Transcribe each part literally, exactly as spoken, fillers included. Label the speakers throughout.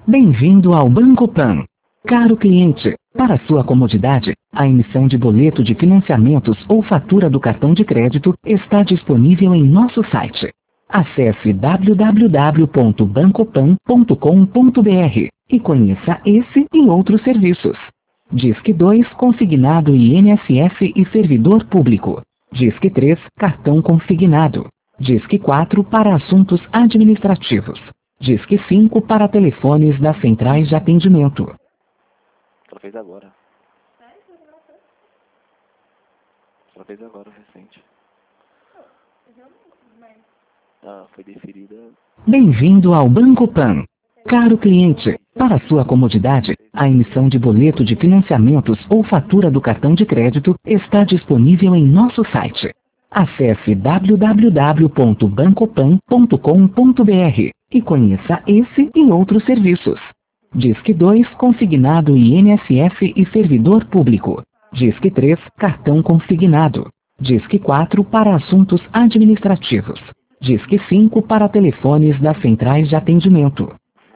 Speaker 1: Bem-vindo ao Banco Pan. Caro cliente, para sua comodidade, a emissão de boleto de financiamentos ou fatura do cartão de crédito está disponível em nosso site. Acesse w w w ponto bancopan ponto com ponto b r e conheça esse e outros serviços. Disque dois Consignado I N S S e Servidor Público. Disque três Cartão Consignado. Disque quatro para assuntos administrativos. Disque cinco para telefones das centrais de atendimento.
Speaker 2: Ela fez agora. Ela fez agora, recente. Ah, foi deferida.
Speaker 1: Bem-vindo ao Banco Pan. Caro cliente, para sua comodidade, a emissão de boleto de financiamentos ou fatura do cartão de crédito está disponível em nosso site. Acesse w w w ponto bancopan ponto com ponto b r e conheça esse e outros serviços. Disque dois Consignado I N S S e Servidor Público. Disque três Cartão Consignado. Disque quatro para assuntos administrativos. Disque cinco para telefones das centrais de atendimento.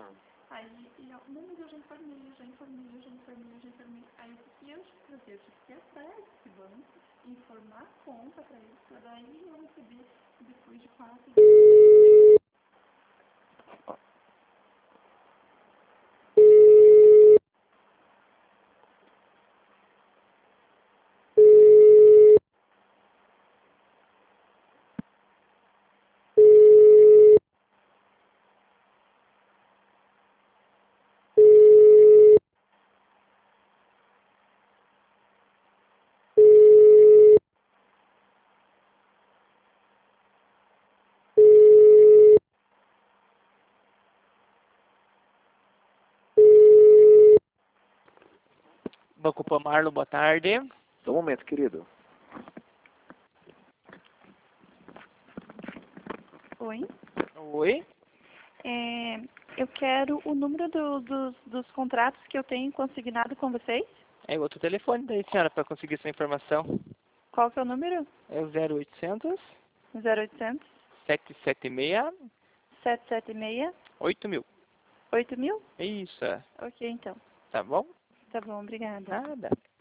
Speaker 3: Banco Pan Marlon, boa tarde.
Speaker 2: Só um momento, querido.
Speaker 4: Oi.
Speaker 3: Oi.
Speaker 4: É, eu quero o número do, dos, dos contratos que eu tenho consignado com vocês.
Speaker 3: É outro telefone daí, senhora, para conseguir essa informação.
Speaker 4: Qual que é o número?
Speaker 3: É o zero oitocentos,
Speaker 4: zero oitocentos,
Speaker 3: sete sete seis,
Speaker 4: sete sete seis,
Speaker 3: oito mil.
Speaker 4: oito mil?
Speaker 3: Isso, é.
Speaker 4: Ok, então.
Speaker 3: Tá bom?
Speaker 4: Tá bom, obrigada.
Speaker 3: Nada.